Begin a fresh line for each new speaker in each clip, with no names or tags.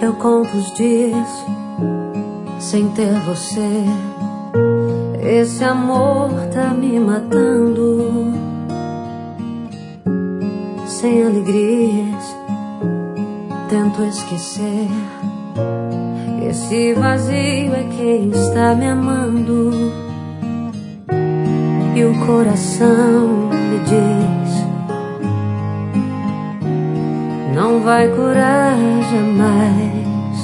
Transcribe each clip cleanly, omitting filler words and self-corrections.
Eu conto os dias sem ter você. Esse amor tá me matando. Sem alegrias, tento esquecer. Esse vazio é quem está me amando. E o coração me diz: não vai curar jamais.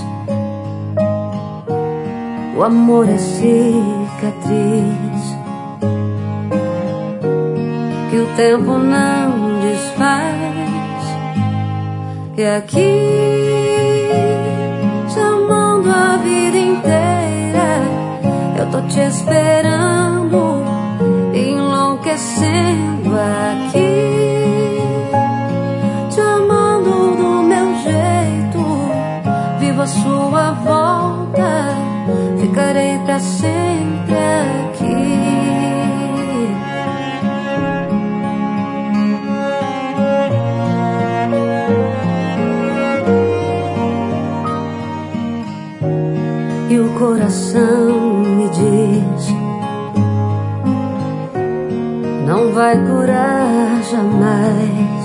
O amor é cicatriz que o tempo não desfaz. E aqui, te amando a vida inteira, eu tô te esperando, enlouquecendo aqui. Te amando do meu jeito, vivo a sua volta, ficarei pra sempre aqui. E o coração me diz: não vai curar jamais.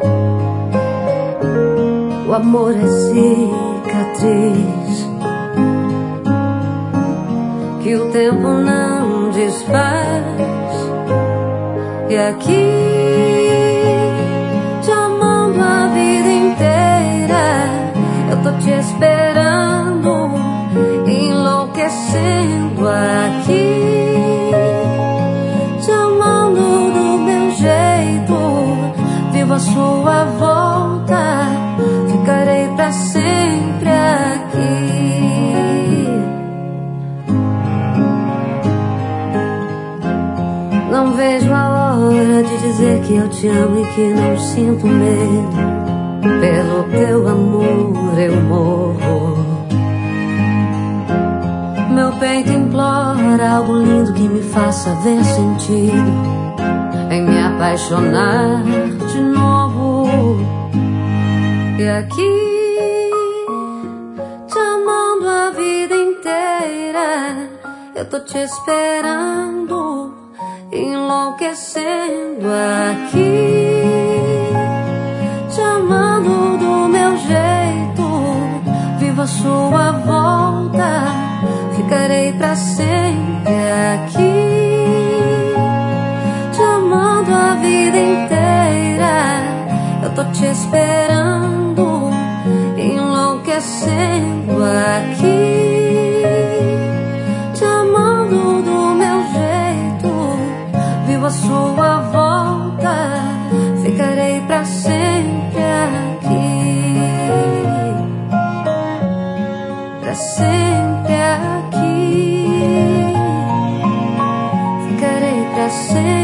O amor é cicatriz que o tempo não desfaz. E aqui, te amando a vida inteira, eu tô te esperando, enlouquecendo aqui. Te amando do meu jeito, vivo a sua volta, ficarei pra sempre aqui. Não vejo a hora de dizer que eu te amo e que não sinto medo. Pelo teu amor eu morro. Meu peito implora algo lindo que me faça ver sentido em me apaixonar de novo. E aqui, te amando a vida inteira, eu tô te esperando, enlouquecendo aqui. Te amando do meu jeito, vivo a sua volta, ficarei pra sempre aqui. Te amando a vida inteira, eu tô te esperando, enlouquecendo aqui. Te amando do meu jeito, vivo a sua volta, ficarei pra sempre aqui. Pra sempre aqui, ficarei pra sempre.